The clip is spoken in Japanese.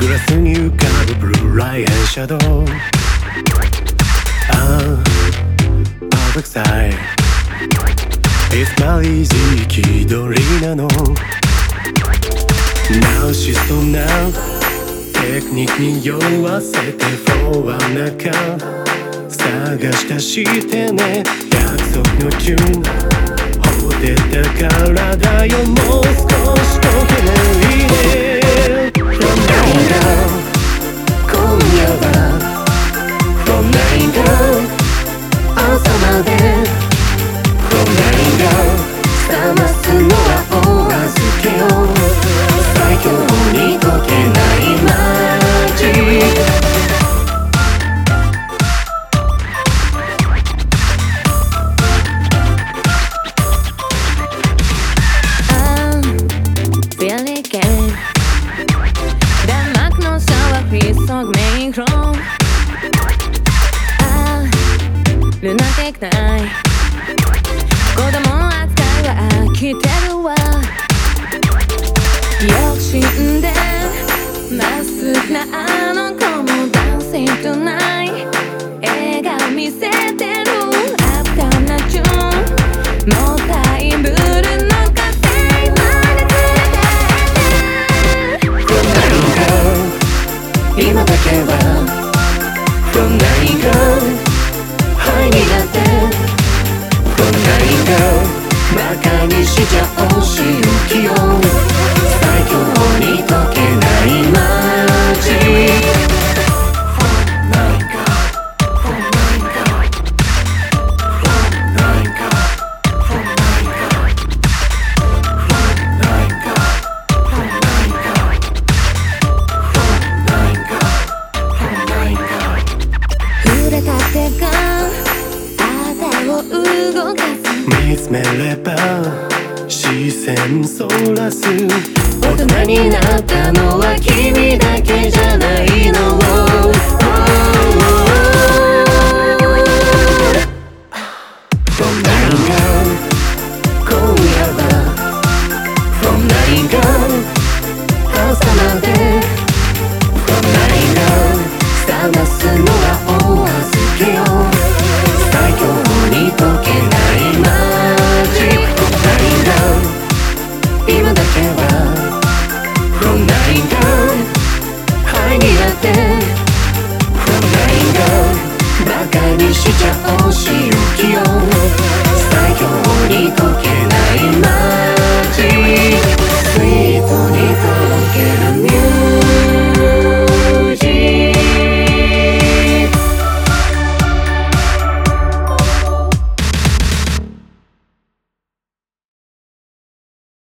グラスに浮かぶブルーライトシャドウ。Perfect side It's not easy 気取りなの。ナシストなテクニックに酔わせてフォア中探し出してね。約束のチューンほてたからだよ。もう少し溶けないで From night down 今夜は From night down 朝まで From night down 冷ますのはお預けよ。最強に溶けないマジック。 ルナティックない子供扱いは飽きてるわ。よく死んでまっすぐなあの子もダンシングトゥナイト笑顔見せてる。アフターなチューンもったいぶるのかせいまで連れて From night down 今だけは From night downハイになって From night down 馬鹿にしちゃおうしゆきよ。最強に溶けないマジック。From night down From night down From night down From night down From night down From night down From night down From night down 触れた手が頭を動かす。 見つめれば視線そらす。